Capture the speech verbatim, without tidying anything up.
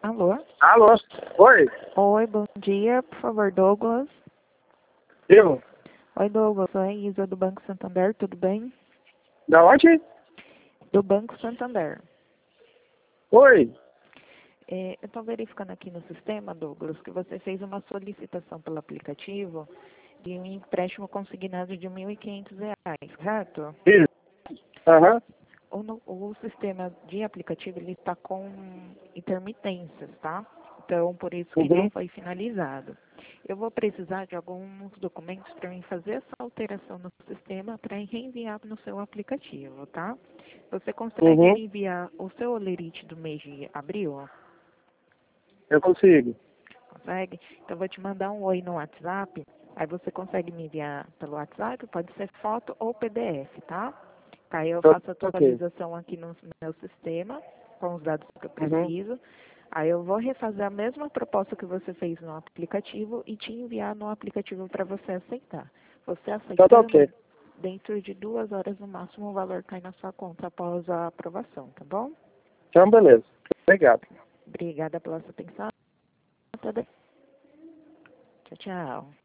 Alô? Alô? Oi? Oi, bom dia. Por favor, Douglas. Eu? Oi, Douglas. Sou a Isa do Banco Santander, tudo bem? Da onde? Do Banco Santander. Oi? É, eu estou verificando aqui no sistema, Douglas, que você fez uma solicitação pelo aplicativo de um empréstimo consignado de mil e quinhentos reais, correto? Isso. Aham. O, no- o sistema de aplicativo ele está com intermitências, tá? Então, por isso que ele Uhum. não foi finalizado. Eu vou precisar de alguns documentos para mim fazer essa alteração no sistema para reenviar no seu aplicativo, tá? Você consegue Uhum. me enviar o seu olerite do mês de abril? Eu consigo. Consegue? Então, eu vou te mandar um oi no WhatsApp. Aí você consegue me enviar pelo WhatsApp, pode ser foto ou P D F, tá? Aí eu Tô- faço a Ok. atualização aqui no meu sistema, com os dados que eu Uhum. preciso. Aí eu vou refazer a mesma proposta que você fez no aplicativo e te enviar no aplicativo para você aceitar. Você Então tá ok. aceitando, dentro de duas horas no máximo, o valor cai na sua conta após a aprovação, tá bom? Então beleza. Obrigado. Obrigada pela sua atenção. Até de- Tchau, tchau.